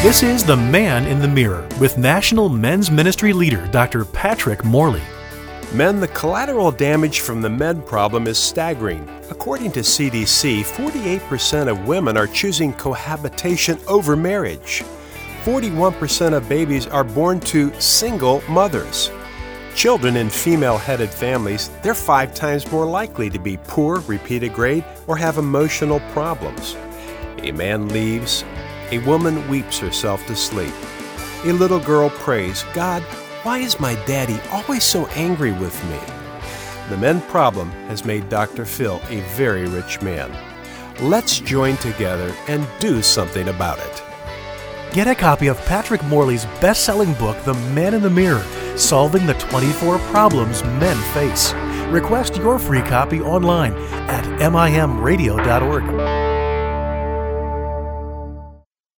This is The Man in the Mirror with National Men's Ministry leader Dr. Patrick Morley. Men, the collateral damage from the med problem is staggering. According to CDC, 48% of women are choosing cohabitation over marriage. 41% of babies are born to single mothers. Children in female-headed families, they're 5 times more likely to be poor, repeated grade, or have emotional problems. A man leaves, a woman weeps herself to sleep. A little girl prays, "God, why is my daddy always so angry with me?" The men problem has made Dr. Phil a very rich man. Let's join together and do something about it. Get a copy of Patrick Morley's best-selling book, The Man in the Mirror, Solving the 24 Problems Men Face. Request your free copy online at mimradio.org.